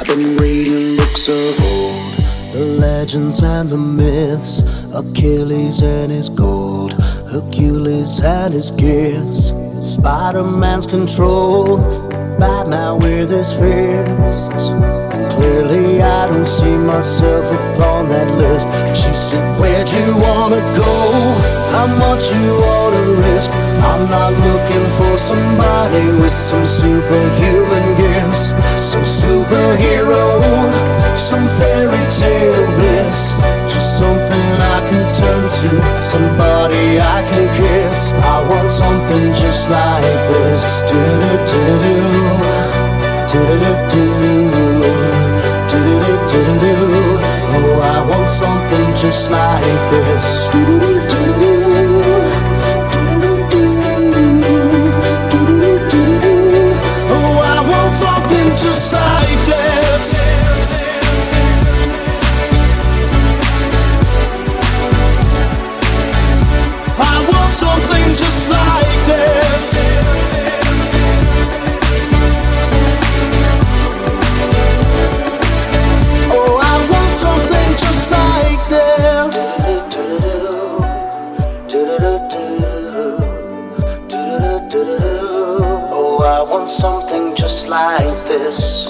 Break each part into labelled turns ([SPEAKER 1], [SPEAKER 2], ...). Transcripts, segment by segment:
[SPEAKER 1] Been reading books of old, the legends and the myths, Achilles and his gold, Hercules and his gifts, Spider-Man's control, Batman with his fists. And clearly I don't see myself upon that list. She said, where'd you wanna go? How much you wanna risk? I'm not looking for somebody with some superhuman gifts, some superhero, some fairy tale bliss. Just something I can turn to, somebody I can kiss. I want something just like this. Do-do-do-do, do-do-do-do, do-do-do-do-do. Oh, I want something just like this. Do-do-do-do. Something just like this. I want something just like this. Oh, I want something just like this. Oh, I want something just like this.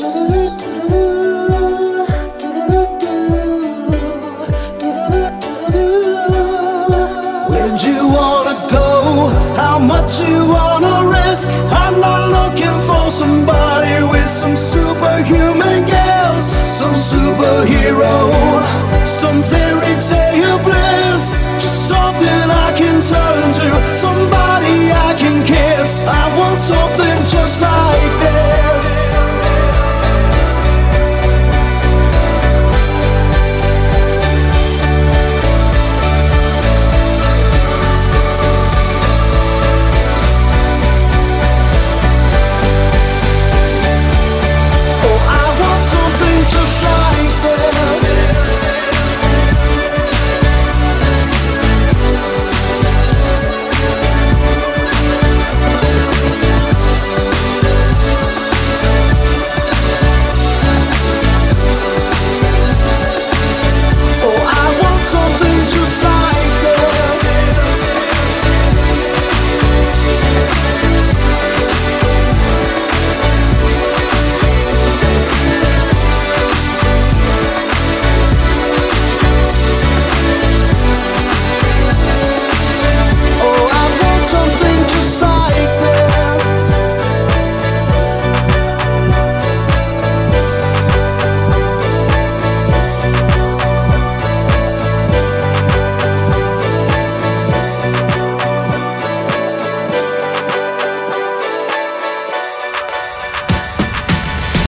[SPEAKER 1] Where'd you wanna go? How much you wanna risk? I'm not looking for somebody with some superhuman gifts, some superhero, some fairy tale bliss. Just something I can turn to, somebody I can kiss.